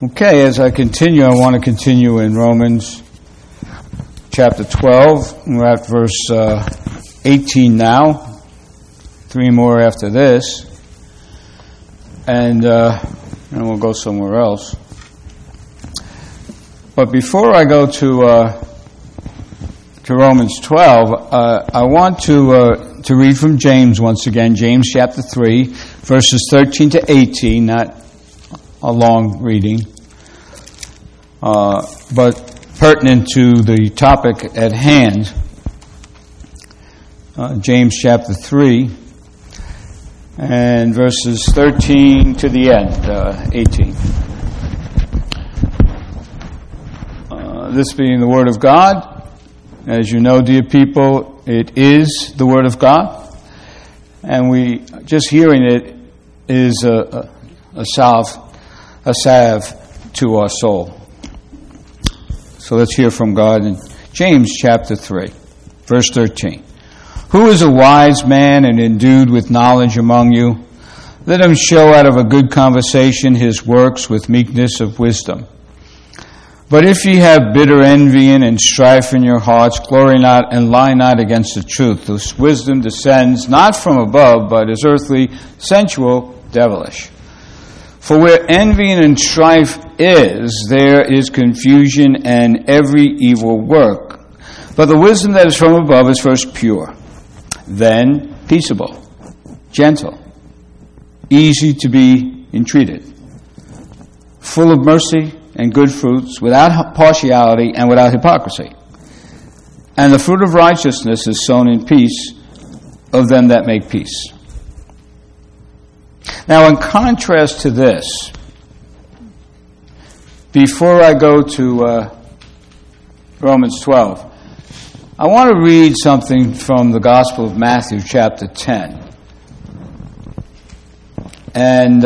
Okay, as I continue, I want to continue in Romans chapter 12. We're at verse 18 now. 3 more after this. And we'll go somewhere else. But before I go to Romans 12, I want to read from James once again, James chapter 3, verses 13 to 18, not a long reading, but pertinent to the topic at hand. James chapter 3 and verses 13 to the end, 18. This being the Word of God, as you know, dear people, it is the Word of God, and we just hearing it is a salve to our soul. So let's hear from God in James chapter 3, verse 13. Who is a wise man and endued with knowledge among you? Let him show out of a good conversation his works with meekness of wisdom. But if ye have bitter envying and strife in your hearts, glory not and lie not against the truth. This wisdom descends not from above, but is earthly, sensual, devilish. For where envy and strife is, there is confusion and every evil work. But the wisdom that is from above is first pure, then peaceable, gentle, easy to be entreated, full of mercy and good fruits, without partiality and without hypocrisy. And the fruit of righteousness is sown in peace of them that make peace. Now, in contrast to this, before I go to Romans 12, I want to read something from the Gospel of Matthew, chapter 10. And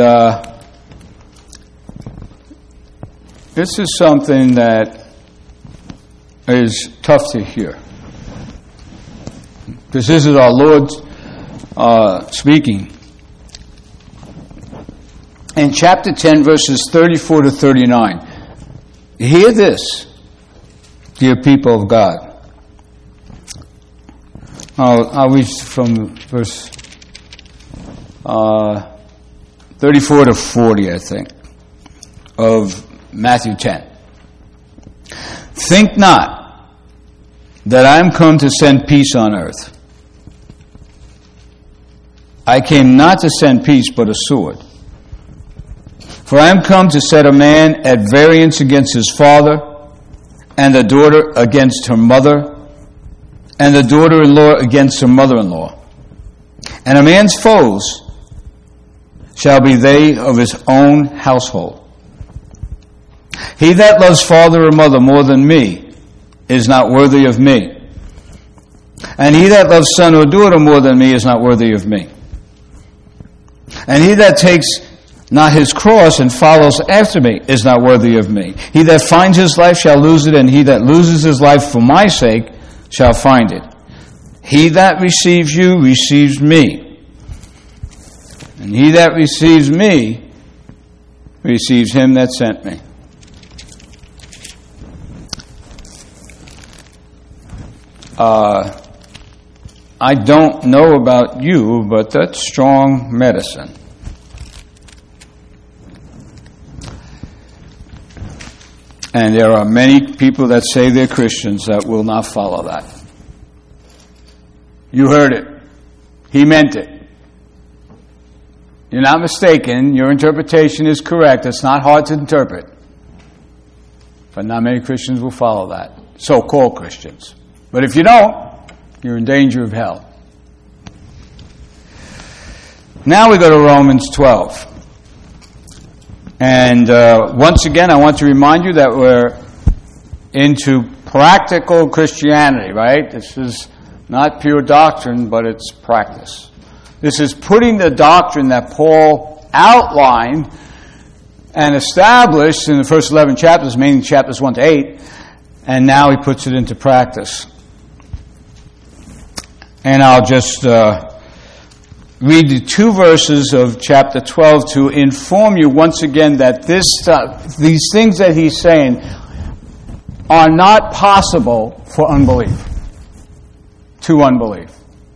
this is something that is tough to hear, because this is our Lord speaking. In chapter 10, verses 34 to 39, hear this, dear people of God. I'll read from verse 34 to 40, I think, of Matthew 10. Think not that I am come to send peace on earth. I came not to send peace, but a sword. For I am come to set a man at variance against his father, and the daughter against her mother, and the daughter-in-law against her mother-in-law. And a man's foes shall be they of his own household. He that loves father or mother more than me is not worthy of me. And he that loves son or daughter more than me is not worthy of me. And he that takes not his cross and follows after me is not worthy of me. He that finds his life shall lose it, and he that loses his life for my sake shall find it. He that receives you receives me. And he that receives me receives him that sent me. I don't know about you, but that's strong medicine. And there are many people that say they're Christians that will not follow that. You heard it. He meant it. You're not mistaken. Your interpretation is correct. It's not hard to interpret. But not many Christians will follow that. So-called Christians. But if you don't, you're in danger of hell. Now we go to Romans 12. And once again, I want to remind you that we're into practical Christianity, right? This is not pure doctrine, but it's practice. This is putting the doctrine that Paul outlined and established in the first 11 chapters, mainly chapters 1 to 8, and now he puts it into practice. And I'll just read the 2 verses of chapter 12 to inform you once again that these things that he's saying are not possible for unbelief, to unbelief.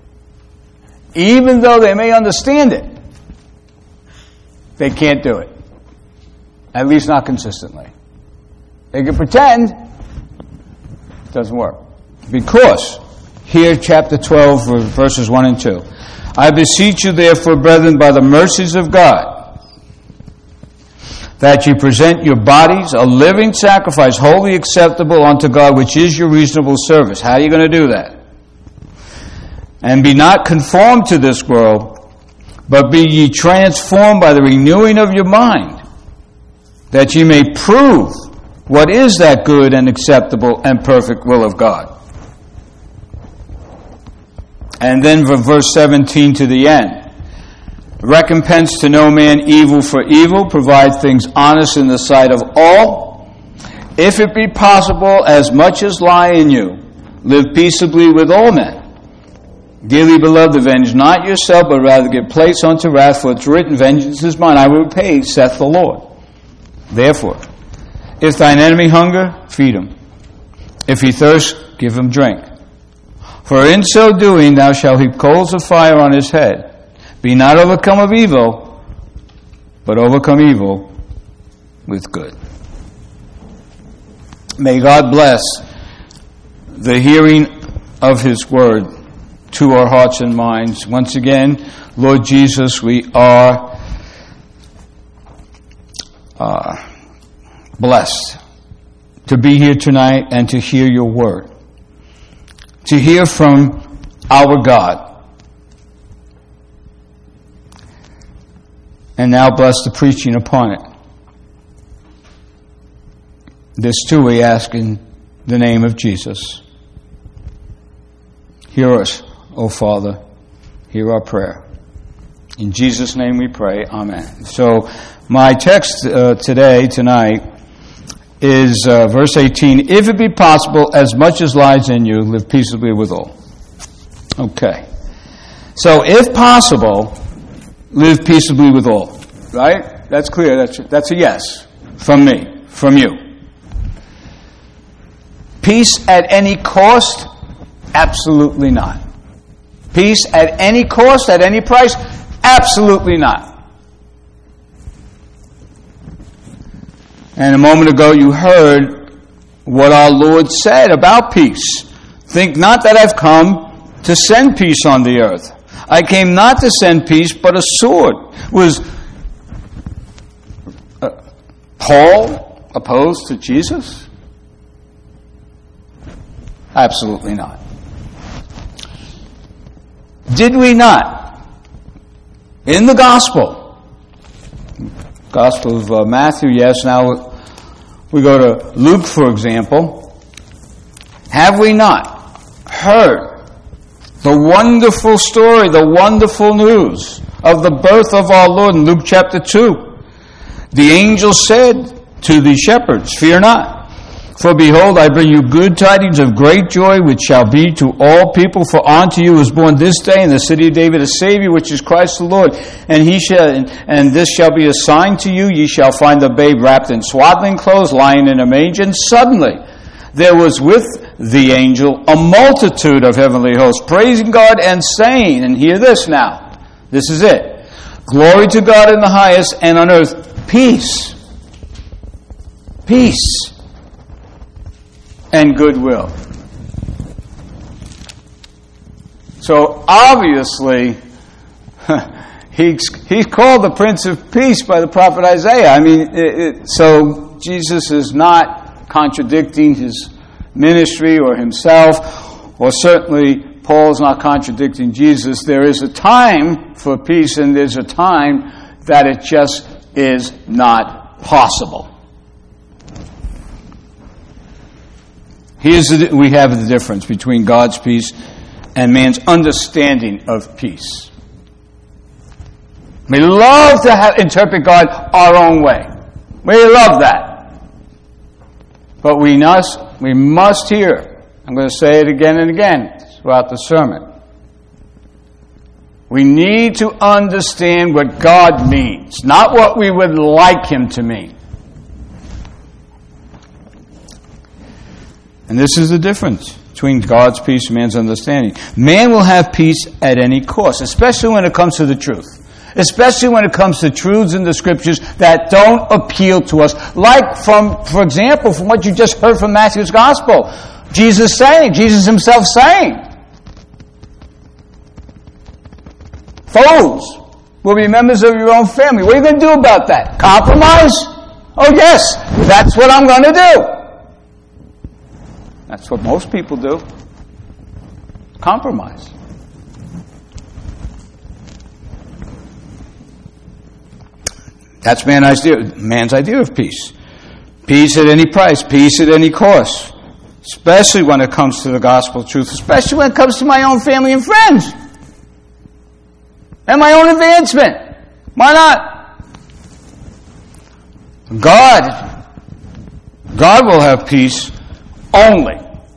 Even though they may understand it, they can't do it. At least not consistently. They can pretend. It doesn't work. Because, here chapter 12, verses 1 and 2. I beseech you therefore, brethren, by the mercies of God, that you present your bodies a living sacrifice, wholly acceptable unto God, which is your reasonable service. How are you going to do that? And be not conformed to this world, but be ye transformed by the renewing of your mind, that ye may prove what is that good and acceptable and perfect will of God. And then from verse 17 to the end. Recompense to no man evil for evil, provide things honest in the sight of all. If it be possible, as much as lie in you, live peaceably with all men. Dearly beloved, avenge not yourself, but rather give place unto wrath, for it's written, vengeance is mine, I will repay, saith the Lord. Therefore, if thine enemy hunger, feed him. If he thirst, give him drink. For in so doing thou shalt heap coals of fire on his head. Be not overcome of evil, but overcome evil with good. May God bless the hearing of his word to our hearts and minds. Once again, Lord Jesus, we are blessed to be here tonight and to hear your word. To hear from our God. And now bless the preaching upon it. This too we ask in the name of Jesus. Hear us, O Father. Hear our prayer. In Jesus' name we pray. Amen. So my text tonight, is verse 18, if it be possible, as much as lies in you, live peaceably with all. Okay. So, if possible, live peaceably with all. Right? That's clear. That's a yes. From me. From you. Peace at any cost? Absolutely not. Peace at any cost, at any price? Absolutely not. And a moment ago you heard what our Lord said about peace. Think not that I've come to send peace on the earth. I came not to send peace, but a sword. Was Paul opposed to Jesus? Absolutely not. Did we not, in the Gospel of Matthew, yes, now we go to Luke, for example. Have we not heard the wonderful story, the wonderful news of the birth of our Lord in Luke chapter 2? The angel said to the shepherds, fear not, for behold, I bring you good tidings of great joy, which shall be to all people. For unto you is born this day in the city of David a Savior, which is Christ the Lord. And this shall be a sign to you: ye shall find the babe wrapped in swaddling clothes, lying in a manger. And suddenly there was with the angel a multitude of heavenly hosts, praising God and saying, and hear this now, this is it: glory to God in the highest, and on earth peace. Peace. And goodwill. So obviously, he's called the Prince of Peace by the prophet Isaiah. I mean, so Jesus is not contradicting his ministry or himself, or certainly Paul's not contradicting Jesus. There is a time for peace, and there's a time that it just is not possible. We have the difference between God's peace and man's understanding of peace. We love to interpret God our own way. We love that. But we must hear, I'm going to say it again and again throughout the sermon, We need to understand what God means, not what we would like Him to mean. And this is the difference between God's peace and man's understanding. Man will have peace at any cost, especially when it comes to the truth. Especially when it comes to truths in the Scriptures that don't appeal to us. Like, for example, from what you just heard from Matthew's Gospel. Jesus himself saying, foes will be members of your own family. What are you going to do about that? Compromise? Oh yes, that's what I'm going to do. That's what most people do. Compromise. That's man's idea of peace. Peace at any price, peace at any cost. Especially when it comes to the gospel truth, especially when it comes to my own family and friends. And my own advancement. Why not? God will have peace only,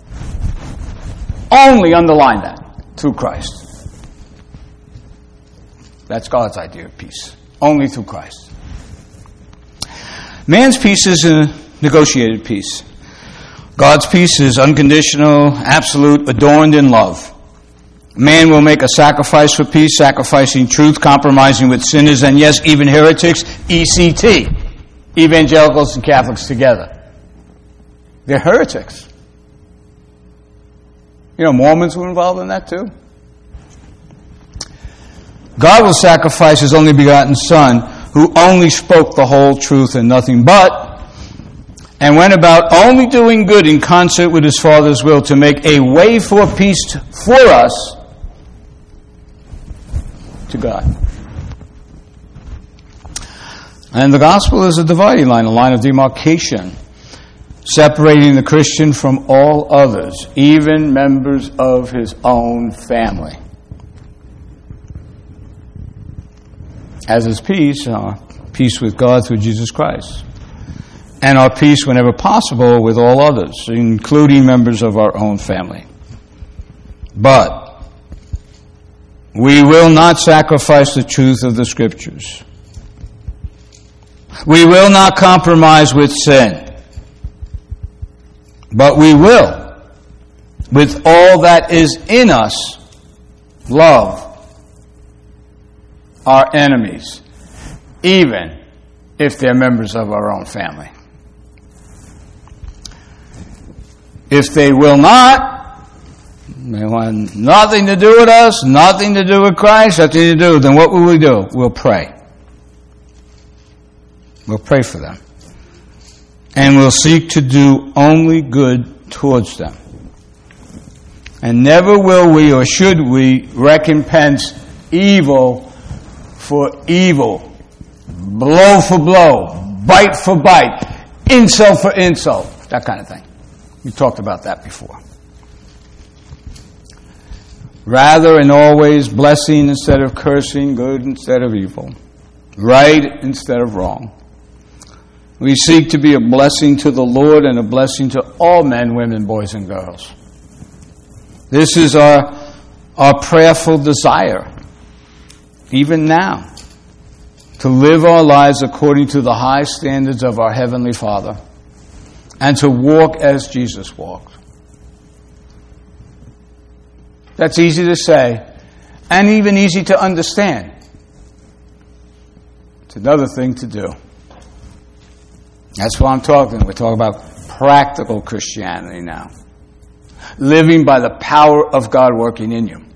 underline that, through Christ. That's God's idea of peace. Only through Christ. Man's peace is a negotiated peace. God's peace is unconditional, absolute, adorned in love. Man will make a sacrifice for peace, sacrificing truth, compromising with sinners, and yes, even heretics, ECT, evangelicals and Catholics together. They're heretics. You know, Mormons were involved in that too. God will sacrifice His only begotten Son, who only spoke the whole truth and nothing but, and went about only doing good in concert with His Father's will to make a way for peace for us to God. And the gospel is a dividing line, a line of demarcation, separating the Christian from all others, even members of his own family. As is peace, our peace with God through Jesus Christ. And our peace, whenever possible, with all others, including members of our own family. But we will not sacrifice the truth of the Scriptures. We will not compromise with sin. But we will, with all that is in us, love our enemies, even if they're members of our own family. If they will not, they want nothing to do with us, nothing to do with Christ, nothing to do, then what will we do? We'll pray. We'll pray for them. And we'll seek to do only good towards them. And never will we or should we recompense evil for evil, blow for blow, bite for bite, insult for insult, that kind of thing. We talked about that before. Rather and always blessing instead of cursing, good instead of evil, right instead of wrong. We seek to be a blessing to the Lord and a blessing to all men, women, boys, and girls. This is our prayerful desire, even now, to live our lives according to the high standards of our Heavenly Father and to walk as Jesus walked. That's easy to say and even easy to understand. It's another thing to do. That's what I'm talking. We're talking about practical Christianity now. Living by the power of God working in you.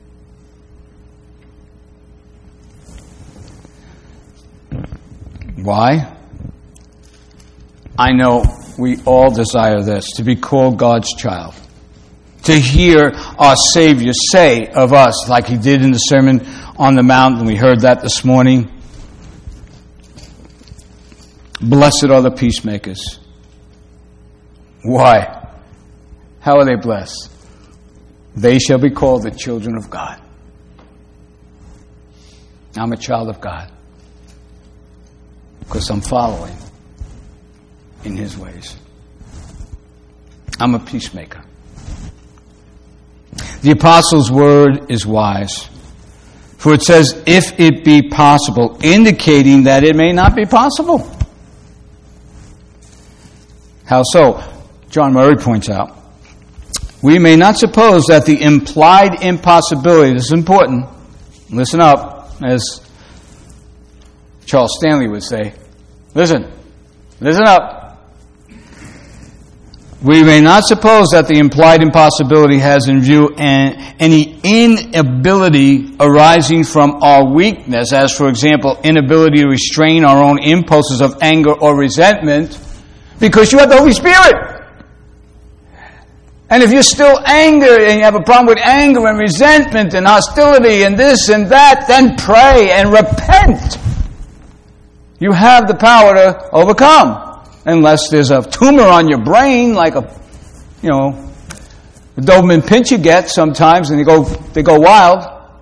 Why? I know we all desire this, to be called God's child. To hear our Savior say of us, like He did in the Sermon on the Mount, and we heard that this morning, blessed are the peacemakers. Why? How are they blessed? They shall be called the children of God. I'm a child of God because I'm following in His ways. I'm a peacemaker. The apostle's word is wise. For it says, if it be possible, indicating that it may not be possible. How so? John Murray points out, we may not suppose that the implied impossibility, this is important, listen up, as Charles Stanley would say, listen up. We may not suppose that the implied impossibility has in view any inability arising from our weakness, as, for example, inability to restrain our own impulses of anger or resentment, because you have the Holy Spirit. And if you're still angry and you have a problem with anger and resentment and hostility and this and that, then pray and repent. You have the power to overcome. Unless there's a tumor on your brain, like the Doberman pinch you get sometimes, and they go wild.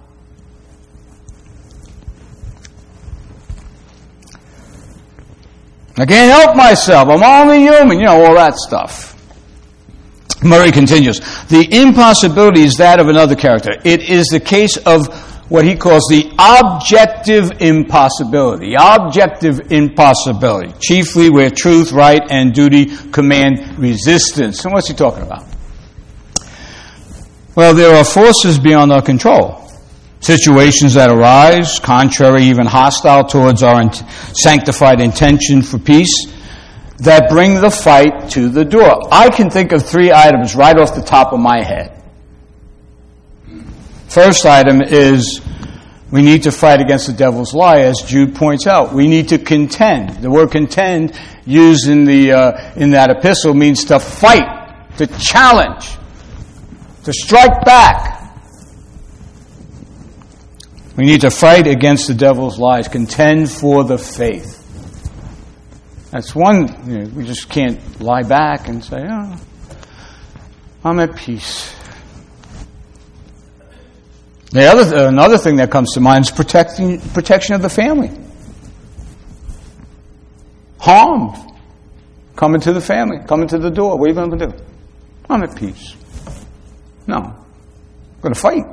I can't help myself. I'm only human. All that stuff. Murray continues, the impossibility is that of another character. It is the case of what he calls the objective impossibility. Objective impossibility, chiefly where truth, right, and duty command resistance. And what's he talking about? Well, there are forces beyond our control. Situations that arise, contrary, even hostile towards our sanctified intention for peace, that bring the fight to the door. I can think of 3 items right off the top of my head. First item is we need to fight against the devil's lie, as Jude points out. We need to contend. The word contend used in that epistle means to fight, to challenge, to strike back. We need to fight against the devil's lies, contend for the faith. That's one, we just can't lie back and say, I'm at peace. Another thing that comes to mind is protection of the family. Harm coming to the family, coming to the door. What are you going to do? I'm at peace. No. I'm going to fight.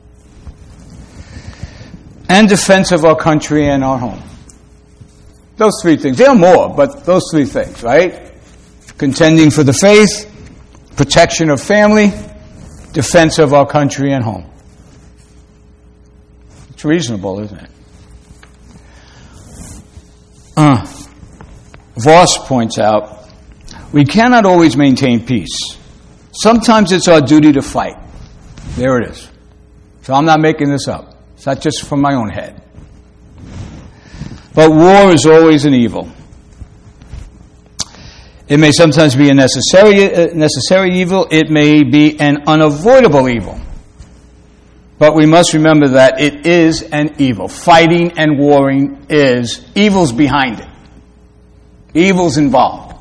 And defense of our country and our home. Those 3 things. There are more, but those 3 things, right? Contending for the faith, protection of family, defense of our country and home. It's reasonable, isn't it? Voss points out, we cannot always maintain peace. Sometimes it's our duty to fight. There it is. So I'm not making this up. It's not just from my own head. But war is always an evil. It may sometimes be a necessary evil. It may be an unavoidable evil. But we must remember that it is an evil. Fighting and warring is evil's behind it. Evil's involved.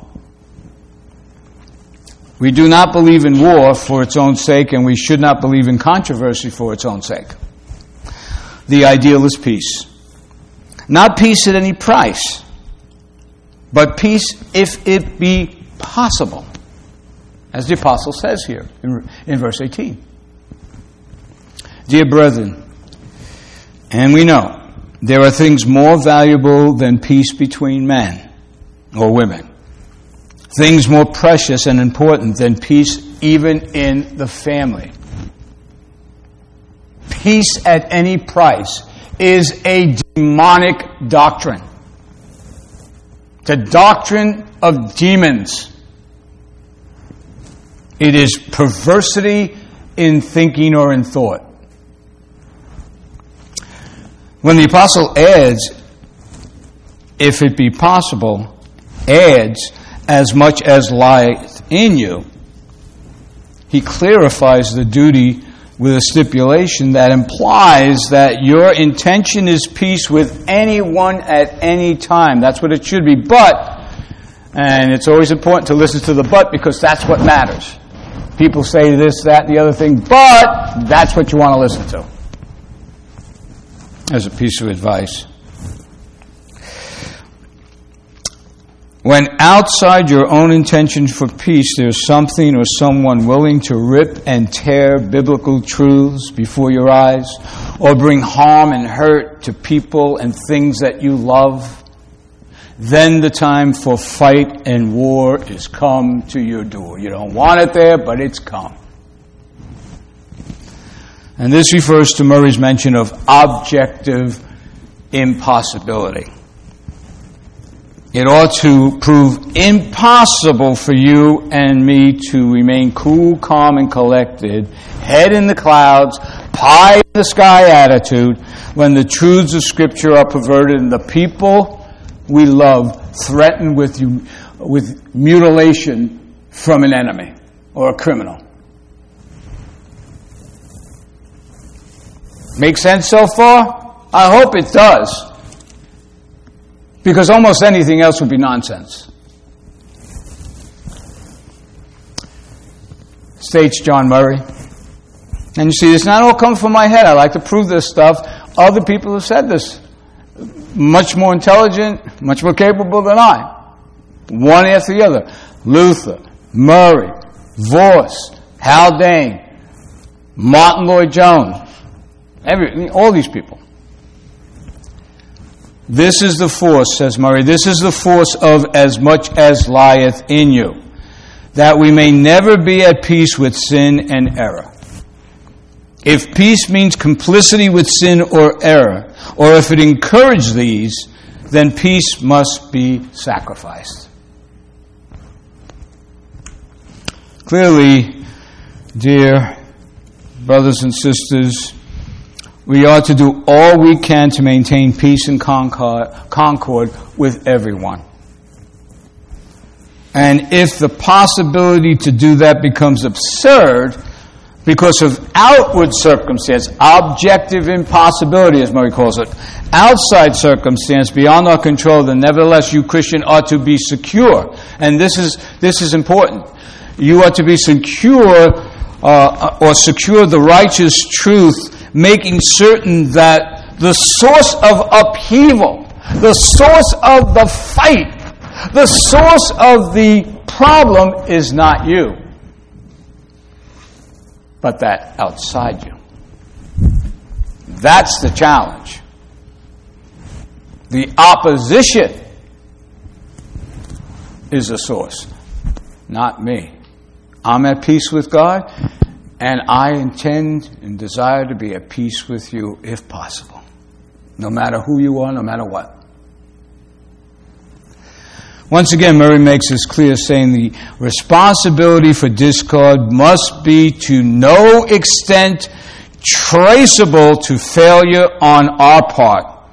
We do not believe in war for its own sake, and we should not believe in controversy for its own sake. The ideal is peace. Not peace at any price, but peace if it be possible, as the apostle says here in verse 18. Dear brethren, and we know there are things more valuable than peace between men or women, things more precious and important than peace even in the family. Peace at any price is a demonic doctrine. The doctrine of demons. It is perversity in thinking or in thought. When the apostle adds, if it be possible, adds, as much as lieth in you, he clarifies the duty with a stipulation that implies that your intention is peace with anyone at any time. That's what it should be. But, and it's always important to listen to the but, because that's what matters. People say this, that, and the other thing, but that's what you want to listen to. As a piece of advice. When outside your own intention for peace, there's something or someone willing to rip and tear biblical truths before your eyes, or bring harm and hurt to people and things that you love, then the time for fight and war is come to your door. You don't want it there, but it's come. And this refers to Murray's mention of objective impossibility. It ought to prove impossible for you and me to remain cool, calm, and collected, head in the clouds, pie in the sky attitude, when the truths of Scripture are perverted and the people we love threatened with mutilation from an enemy or a criminal. Make sense so far? I hope it does. Because almost anything else would be nonsense. States John Murray. And you see, it's not all come from my head. I like to prove this stuff. Other people have said this. Much more intelligent, much more capable than I. One after the other. Luther, Murray, Voss, Haldane, Martin Lloyd-Jones. All these people. This is the force, says Murray, this is the force of as much as lieth in you, that we may never be at peace with sin and error. If peace means complicity with sin or error, or if it encourages these, then peace must be sacrificed. Clearly, dear brothers and sisters, we ought to do all we can to maintain peace and concord with everyone. And if the possibility to do that becomes absurd because of outward circumstance, objective impossibility, as Murray calls it, outside circumstance beyond our control, then nevertheless you, Christian, ought to be secure. And this is important. You ought to be secure or secure the righteous truth, making certain that the source of upheaval, the source of the fight, the source of the problem is not you, but that outside you. That's the challenge. The opposition is the source, not me. I'm at peace with God, and I intend and desire to be at peace with you if possible. No matter who you are, no matter what. Once again, Murray makes this clear, saying the responsibility for discord must be to no extent traceable to failure on our part,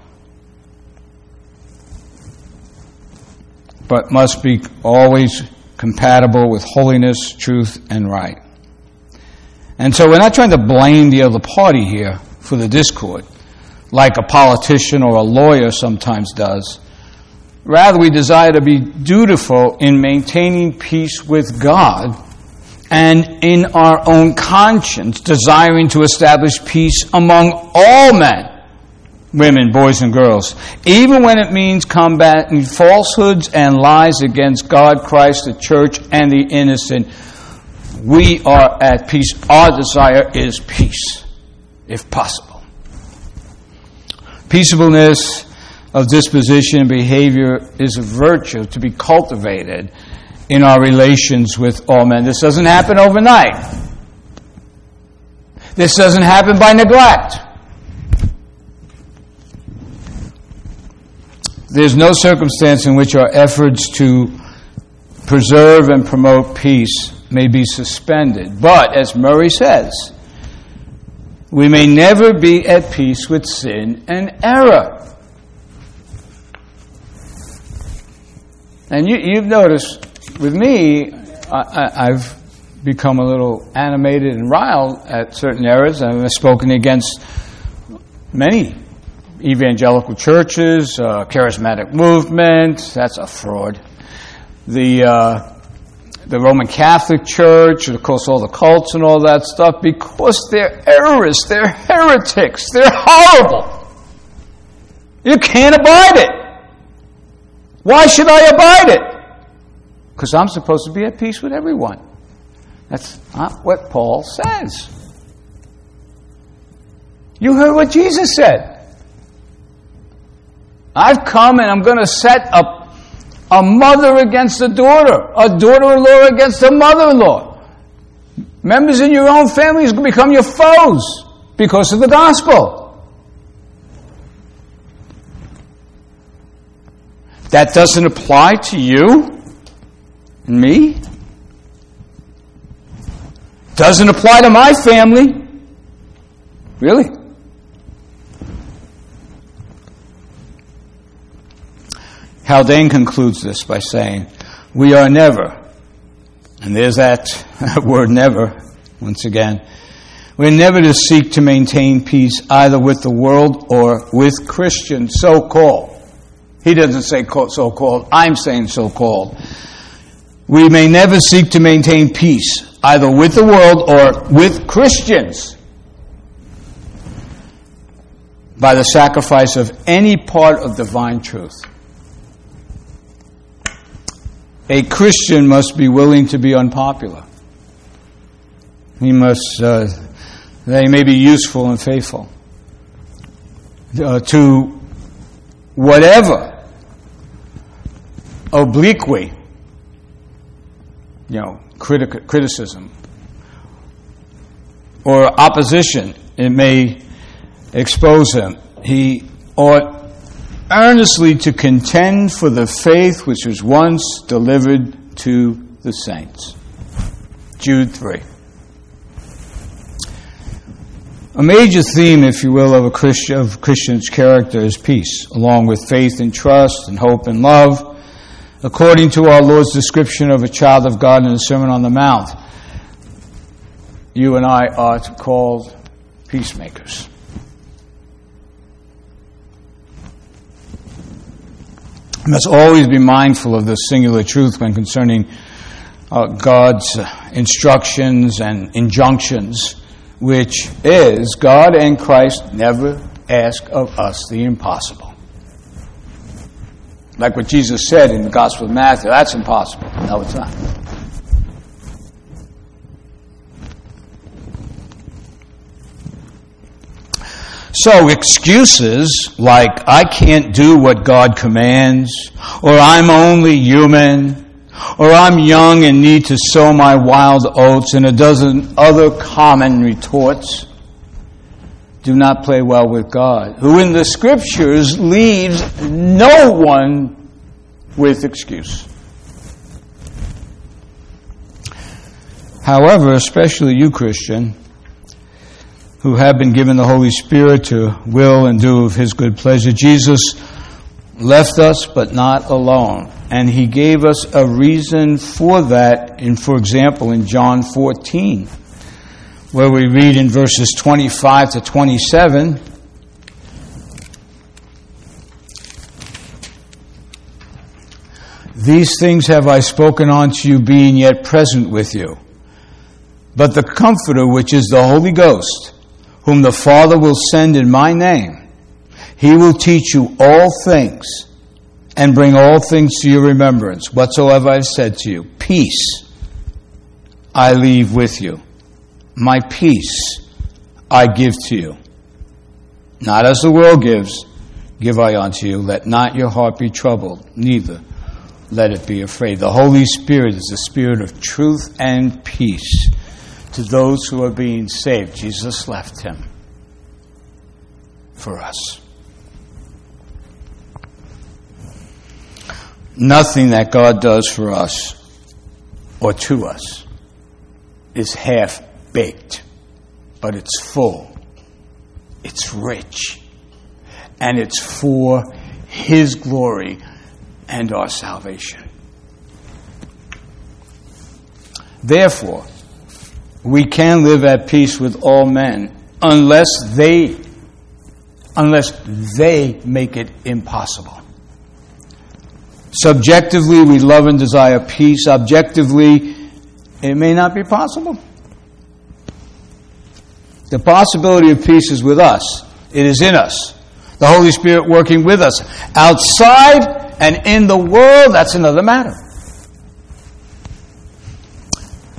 but must be always compatible with holiness, truth, and right. And so we're not trying to blame the other party here for the discord, like a politician or a lawyer sometimes does. Rather, we desire to be dutiful in maintaining peace with God and in our own conscience, desiring to establish peace among all men, women, boys, and girls, even when it means combating falsehoods and lies against God, Christ, the church, and the innocent. We are at peace. Our desire is peace, if possible. Peaceableness of disposition and behavior is a virtue to be cultivated in our relations with all men. This doesn't happen overnight. This doesn't happen by neglect. There's no circumstance in which our efforts to preserve and promote peace may be suspended. But, as Murray says, we may never be at peace with sin and error. And you've noticed, with me, I've become a little animated and riled at certain errors. I've spoken against many evangelical churches, charismatic movement. That's a fraud. The Roman Catholic Church, of course, all the cults and all that stuff, because they're errorists, they're heretics, they're horrible. You can't abide it. Why should I abide it? Because I'm supposed to be at peace with everyone. That's not what Paul says. You heard what Jesus said. I've come and I'm going to set up a mother against a daughter-in-law against a mother-in-law. Members in your own family is going to become your foes because of the gospel. That doesn't apply to you and me. Doesn't apply to my family. Really? Haldane concludes this by saying, we are never, and there's that word never, once again, we're never to seek to maintain peace either with the world or with Christians, so-called. He doesn't say so-called, I'm saying so-called. We may never seek to maintain peace either with the world or with Christians by the sacrifice of any part of divine truth. A Christian must be willing to be unpopular. He must, they may be useful and faithful to whatever obliquely, criticism or opposition it may expose him. He ought earnestly to contend for the faith which was once delivered to the saints. Jude 3. A major theme, if you will, of Christian's character is peace, along with faith and trust and hope and love, according to our Lord's description of a child of God in the Sermon on the Mount. You and I are called peacemakers. We must always be mindful of this singular truth when concerning God's instructions and injunctions, which is God and Christ never ask of us the impossible. Like what Jesus said in the Gospel of Matthew, that's impossible. No, it's not. So excuses like, I can't do what God commands, or I'm only human, or I'm young and need to sow my wild oats, and a dozen other common retorts, do not play well with God, who in the Scriptures leaves no one with excuse. However, especially you, Christian, who have been given the Holy Spirit to will and do of His good pleasure. Jesus left us, but not alone. And He gave us a reason for that, for example, in John 14, where we read in verses 25 to 27, these things have I spoken unto you, being yet present with you. But the Comforter, which is the Holy Ghost, whom the Father will send in my name, He will teach you all things and bring all things to your remembrance, whatsoever I have said to you. Peace I leave with you. My peace I give to you. Not as the world gives, give I unto you. Let not your heart be troubled, neither let it be afraid. The Holy Spirit is the Spirit of truth and peace to those who are being saved. Jesus left Him for us. Nothing that God does for us or to us is half-baked, but it's full, it's rich, and it's for His glory and our salvation. Therefore, we can live at peace with all men unless they make it impossible. Subjectively, we love and desire peace. Objectively, it may not be possible. The possibility of peace is with us. It is in us. The Holy Spirit working with us. Outside and in the world, that's another matter.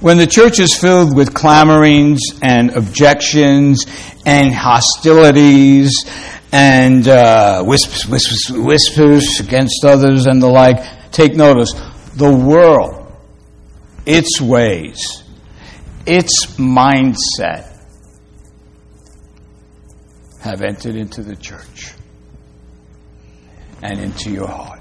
When the church is filled with clamorings and objections and hostilities and whispers against others and the like, take notice, the world, its ways, its mindset have entered into the church and into your heart.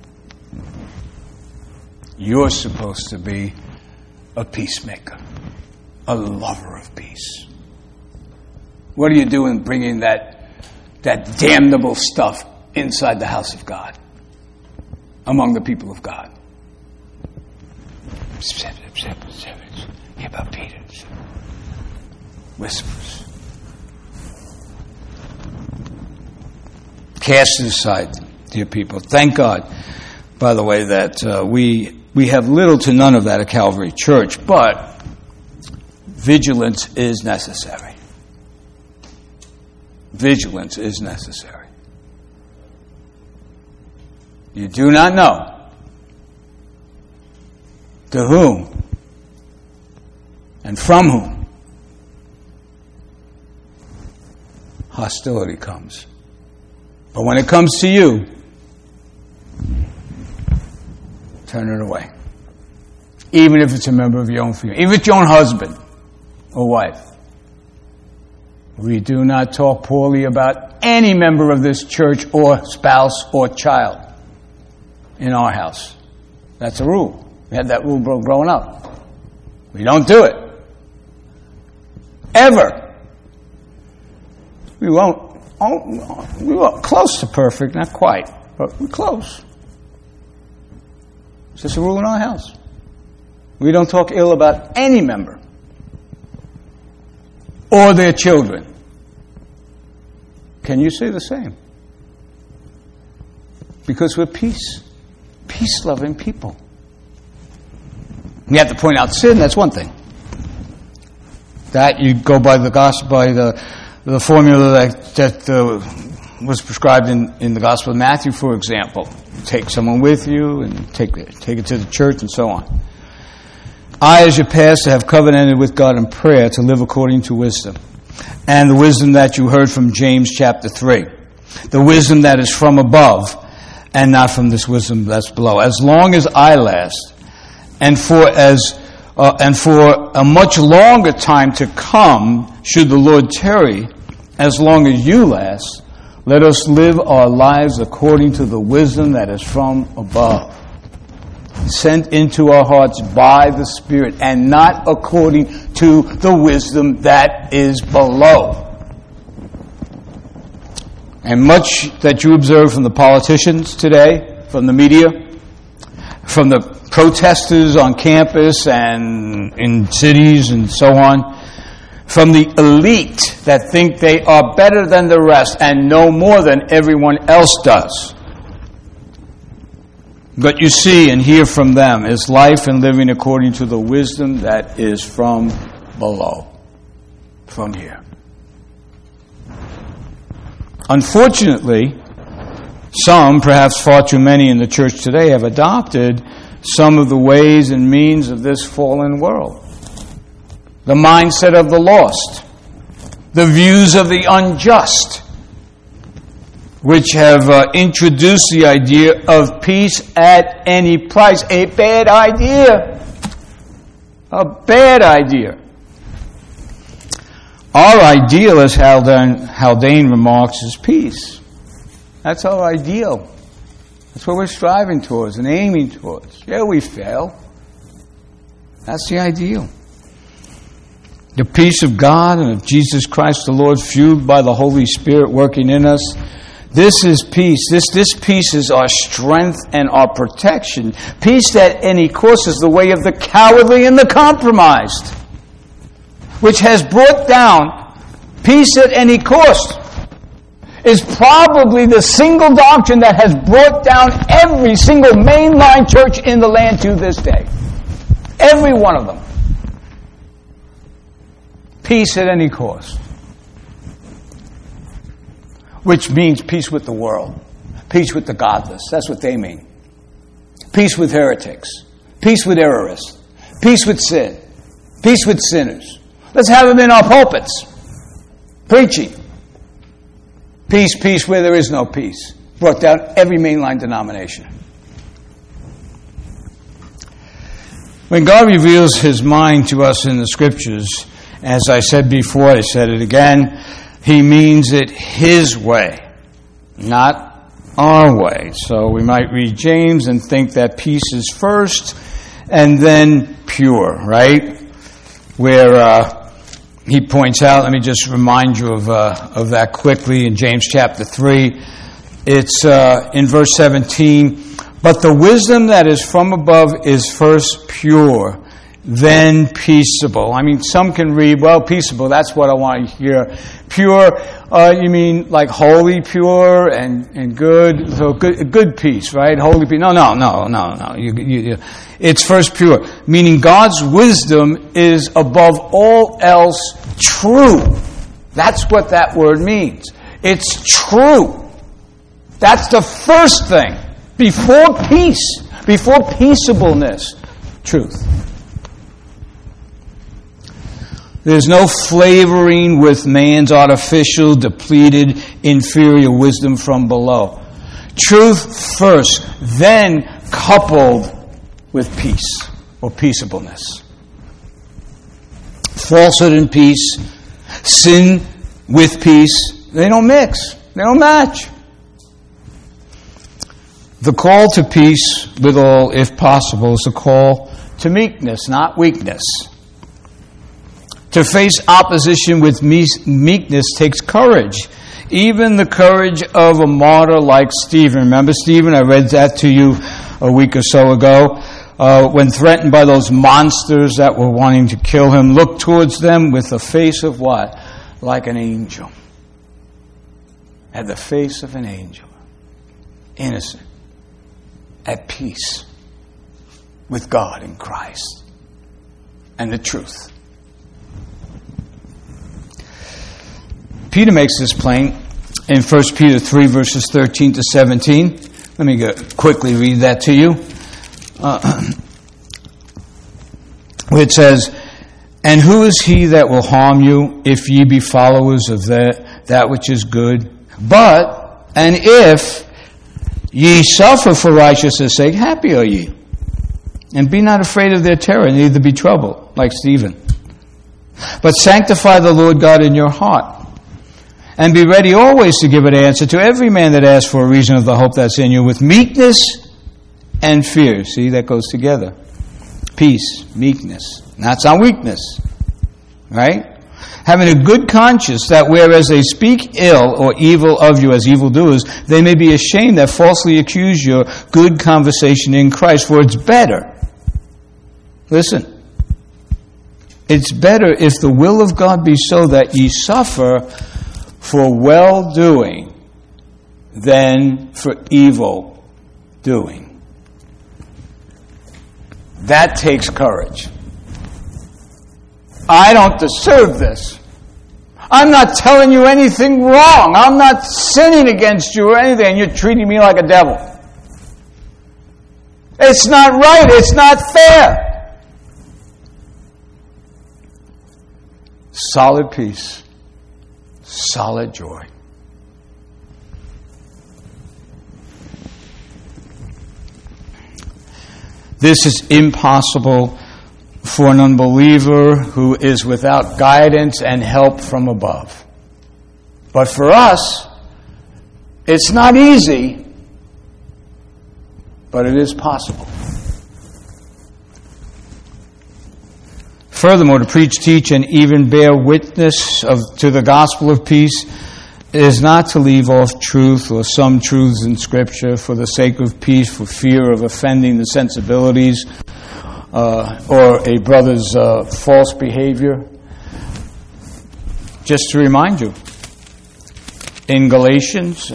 You're supposed to be a peacemaker, a lover of peace. What are you doing bringing that damnable stuff inside the house of God, among the people of God? Whispers. Cast it aside, dear people. Thank God, by the way, that we have little to none of that at Calvary Church, but vigilance is necessary. Vigilance is necessary. You do not know to whom and from whom hostility comes. But when it comes to you, turn it away. Even if it's a member of your own family, even if it's your own husband or wife. We do not talk poorly about any member of this church or spouse or child in our house. That's a rule. We had that rule growing up. We don't do it. Ever. We won't. We were close to perfect, not quite, but we're close. It's just a rule in our house. We don't talk ill about any member or their children. Can you say the same? Because we're peace-loving people. You have to point out sin, that's one thing. That you go by the gospel, by the formula that was prescribed in the Gospel of Matthew, for example. Take someone with you and take it to the church and so on. I, as your pastor, have covenanted with God in prayer to live according to wisdom. And the wisdom that you heard from James chapter 3. The wisdom that is from above and not from this wisdom that's below. As long as I last, and for a much longer time to come, should the Lord tarry, as long as you last, let us live our lives according to the wisdom that is from above, sent into our hearts by the Spirit, and not according to the wisdom that is below. And much that you observe from the politicians today, from the media, from the protesters on campus and in cities and so on, from the elite that think they are better than the rest and know more than everyone else does. What you see and hear from them is life and living according to the wisdom that is from below, from here. Unfortunately, some, perhaps far too many in the church today, have adopted some of the ways and means of this fallen world. The mindset of the lost, the views of the unjust, which have introduced the idea of peace at any price. A bad idea. A bad idea. Our ideal, as Haldane remarks, is peace. That's our ideal. That's what we're striving towards and aiming towards. Yeah, we fail. That's the ideal. The peace of God and of Jesus Christ the Lord, fueled by the Holy Spirit working in us. This is peace. This peace is our strength and our protection. Peace at any cost is the way of the cowardly and the compromised, which has brought down peace at any cost, is probably the single doctrine that has brought down every single mainline church in the land to this day. Every one of them. Peace at any cost. Which means peace with the world. Peace with the godless. That's what they mean. Peace with heretics. Peace with errorists. Peace with sin. Peace with sinners. Let's have them in our pulpits, preaching. Peace, peace where there is no peace. Brought down every mainline denomination. When God reveals His mind to us in the Scriptures, as I said before, I said it again, He means it His way, not our way. So we might read James and think that peace is first and then pure, right? Where he points out, let me just remind you of that quickly in James chapter 3. It's in verse 17, but the wisdom that is from above is first pure, then peaceable. I mean, some can read, well, peaceable, that's what I want to hear. Pure, you mean like holy pure and good? So good peace, right? Holy peace. No. It's first pure, meaning God's wisdom is above all else true. That's what that word means. It's true. That's the first thing. Before peace, before peaceableness, truth. There's no flavoring with man's artificial, depleted, inferior wisdom from below. Truth first, then coupled with peace or peaceableness. Falsehood and peace, sin with peace, they don't mix, they don't match. The call to peace with all, if possible, is a call to meekness, not weakness. To face opposition with meekness takes courage. Even the courage of a martyr like Stephen. Remember Stephen? I read that to you a week or so ago. When threatened by those monsters that were wanting to kill him, looked towards them with the face of what? Like an angel. Had the face of an angel. Innocent. At peace with God in Christ. And the truth. Peter makes this plain in 1 Peter 3, verses 13 to 17. Let me quickly read that to you. Where it says, and who is he that will harm you if ye be followers of that which is good? But, and if ye suffer for righteousness' sake, happy are ye. And be not afraid of their terror, neither be troubled, like Stephen. But sanctify the Lord God in your heart. And be ready always to give an answer to every man that asks for a reason of the hope that's in you, with meekness and fear. See, that goes together. Peace, meekness. That's not weakness. Right? Having a good conscience, that whereas they speak ill or evil of you as evildoers, they may be ashamed that falsely accuse your good conversation in Christ. For it's better. Listen. It's better if the will of God be so that ye suffer for well-doing than for evil-doing. That takes courage. I don't deserve this. I'm not telling you anything wrong. I'm not sinning against you or anything, and you're treating me like a devil. It's not right. It's not fair. Solid peace. Solid joy. This is impossible for an unbeliever who is without guidance and help from above. But for us, it's not easy, but it is possible. Furthermore, to preach, teach, and even bear witness to the gospel of peace is not to leave off truth or some truths in Scripture for the sake of peace, for fear of offending the sensibilities or a brother's false behavior. Just to remind you, in Galatians,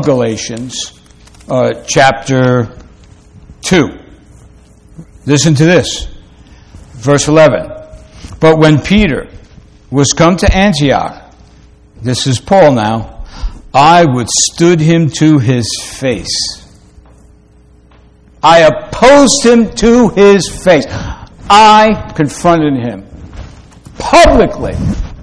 chapter 2, listen to this, verse 11. But when Peter was come to Antioch, this is Paul now, I withstood him to his face. I opposed him to his face. I confronted him. publicly.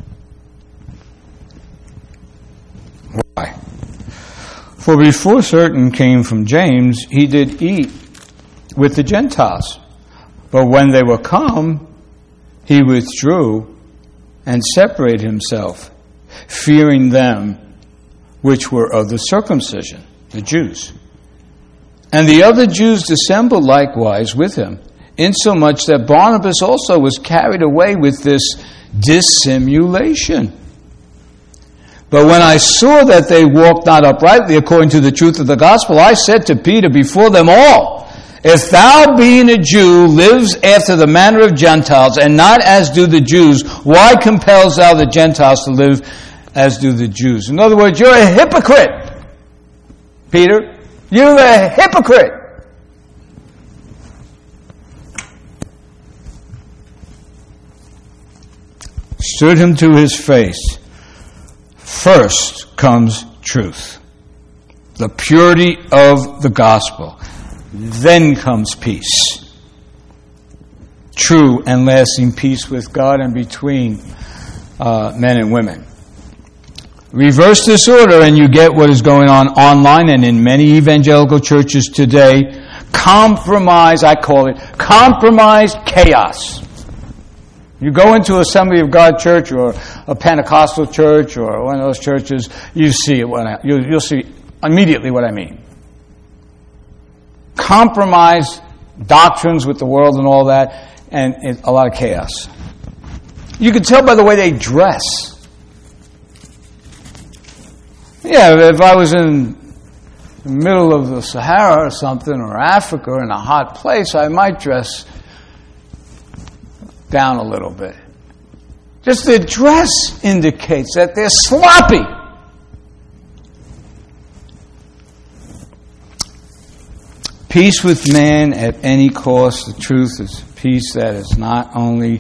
Why? For before certain came from James, he did eat with the Gentiles. But when they were come, he withdrew and separated himself, fearing them which were of the circumcision, the Jews. And the other Jews dissembled likewise with him, insomuch that Barnabas also was carried away with this dissimulation. But when I saw that they walked not uprightly according to the truth of the gospel, I said to Peter before them all, if thou, being a Jew, lives after the manner of Gentiles, and not as do the Jews, why compels thou the Gentiles to live as do the Jews? In other words, you're a hypocrite, Peter. You're a hypocrite. Stood him to his face. First comes truth, the purity of the gospel. Then comes peace. True and lasting peace with God and between men and women. Reverse this order and you get what is going on online and in many evangelical churches today. Compromise, I call it, compromised chaos. You go into Assembly of God church or a Pentecostal church or one of those churches, you see it. You'll see immediately what I mean. Compromise doctrines with the world and all that, and a lot of chaos. You can tell by the way they dress. Yeah, if I was in the middle of the Sahara or something, or Africa, or in a hot place, I might dress down a little bit. Just the dress indicates that they're sloppy. Peace with man at any cost. The truth is peace that is not only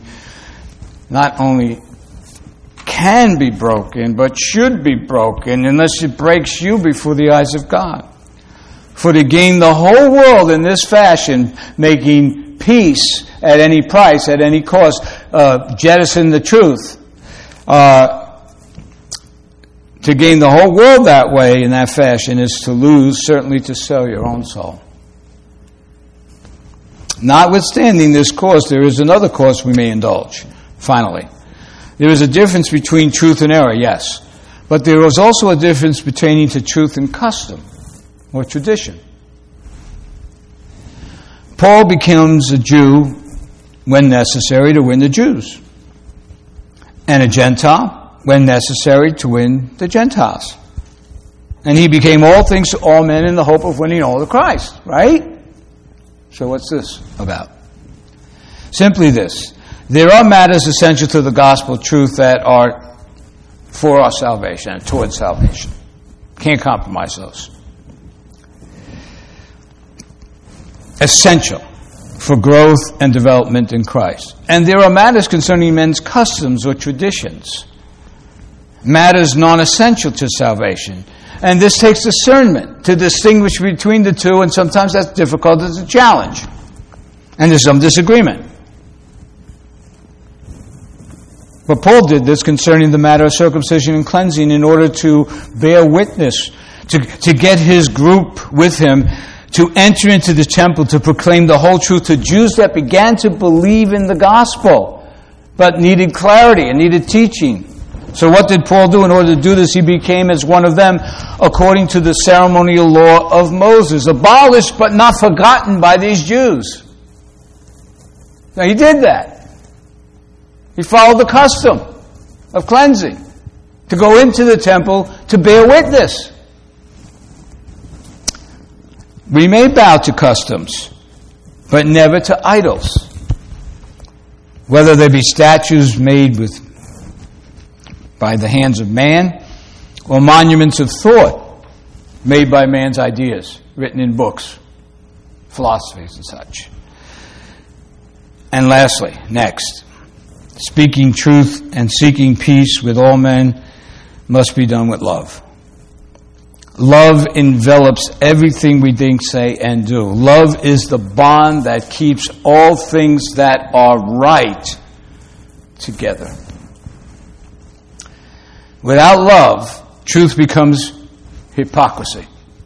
can be broken, but should be broken unless it breaks you before the eyes of God. For to gain the whole world in this fashion, making peace at any price, at any cost, jettison the truth. To gain the whole world that way, in that fashion, is to lose, certainly to sell your own soul. Notwithstanding this course, there is another course we may indulge, finally. There is a difference between truth and error, yes. But there is also a difference pertaining to truth and custom, or tradition. Paul becomes a Jew when necessary to win the Jews, and a Gentile when necessary to win the Gentiles. And he became all things to all men in the hope of winning all to Christ, right? So what's this about? Simply this. There are matters essential to the gospel truth that are for our salvation and towards salvation. Can't compromise those. Essential for growth and development in Christ. And there are matters concerning men's customs or traditions. Matters non-essential to salvation. And this takes discernment to distinguish between the two, and sometimes that's difficult as a challenge. And there's some disagreement. But Paul did this concerning the matter of circumcision and cleansing in order to bear witness, to get his group with him, to enter into the temple, to proclaim the whole truth to Jews that began to believe in the gospel, but needed clarity and needed teaching. So what did Paul do in order to do this? He became as one of them according to the ceremonial law of Moses, abolished but not forgotten by these Jews. Now he did that. He followed the custom of cleansing, to go into the temple to bear witness. We may bow to customs, but never to idols, whether they be statues made by the hands of man, or monuments of thought made by man's ideas, written in books, philosophies and such. And lastly, next, speaking truth and seeking peace with all men must be done with love. Love envelops everything we think, say, and do. Love is the bond that keeps all things that are right together. Without love, truth becomes hypocrisy.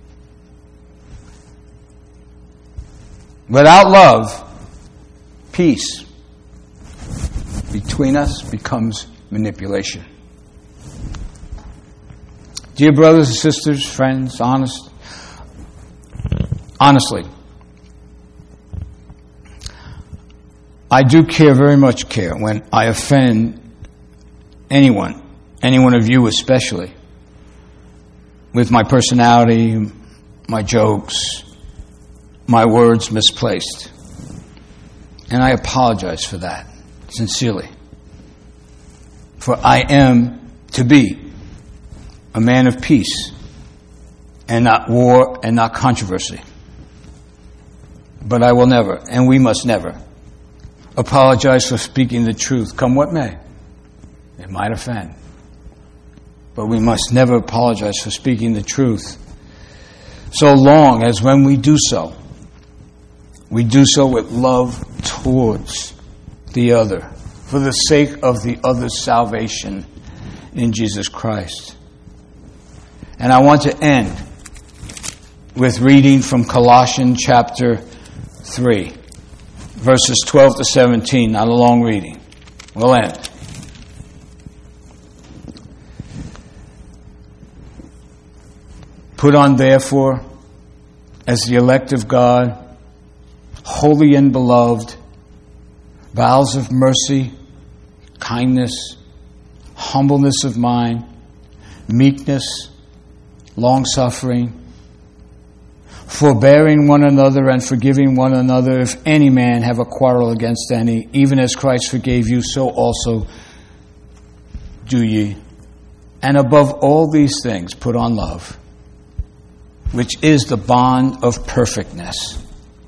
Without love, peace between us becomes manipulation. Dear brothers and sisters, friends, honestly, I do very much care when I offend any one of you especially, with my personality, my jokes, my words misplaced. And I apologize for that, sincerely. For I am to be a man of peace, and not war and not controversy. But I will never, and we must never, apologize for speaking the truth, come what may. It might offend. But we must never apologize for speaking the truth, so long as when we do so with love towards the other, for the sake of the other's salvation in Jesus Christ. And I want to end with reading from Colossians chapter 3, verses 12 to 17, not a long reading. We'll end. Put on, therefore, as the elect of God, holy and beloved, bowels of mercy, kindness, humbleness of mind, meekness, long-suffering, forbearing one another and forgiving one another if any man have a quarrel against any, even as Christ forgave you, so also do ye. And above all these things, put on love, which is the bond of perfectness.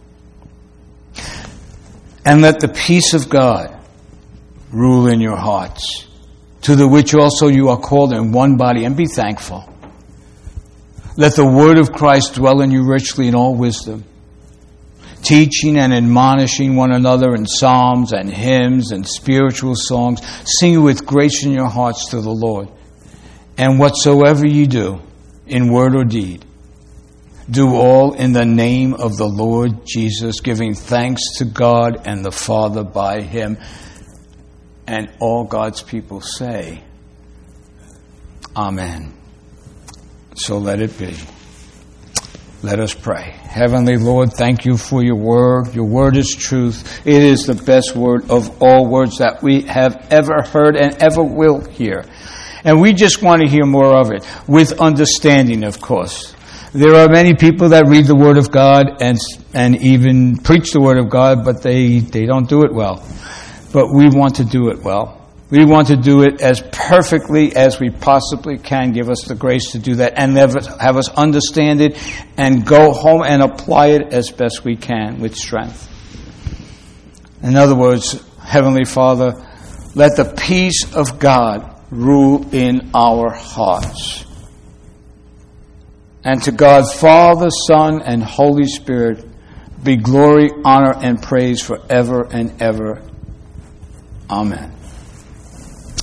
And let the peace of God rule in your hearts, to the which also you are called in one body, and be thankful. Let the word of Christ dwell in you richly in all wisdom, teaching and admonishing one another in psalms and hymns and spiritual songs, singing with grace in your hearts to the Lord. And whatsoever ye do, in word or deed, do all in the name of the Lord Jesus, giving thanks to God and the Father by him. And all God's people say, Amen. So let it be. Let us pray. Heavenly Lord, thank you for your word. Your word is truth. It is the best word of all words that we have ever heard and ever will hear. And we just want to hear more of it, with understanding, of course. There are many people that read the Word of God and even preach the Word of God, but they don't do it well. But we want to do it well. We want to do it as perfectly as we possibly can. Give us the grace to do that and have us understand it and go home and apply it as best we can with strength. In other words, Heavenly Father, let the peace of God rule in our hearts. And to God, Father, Son, and Holy Spirit, be glory, honor, and praise forever and ever. Amen.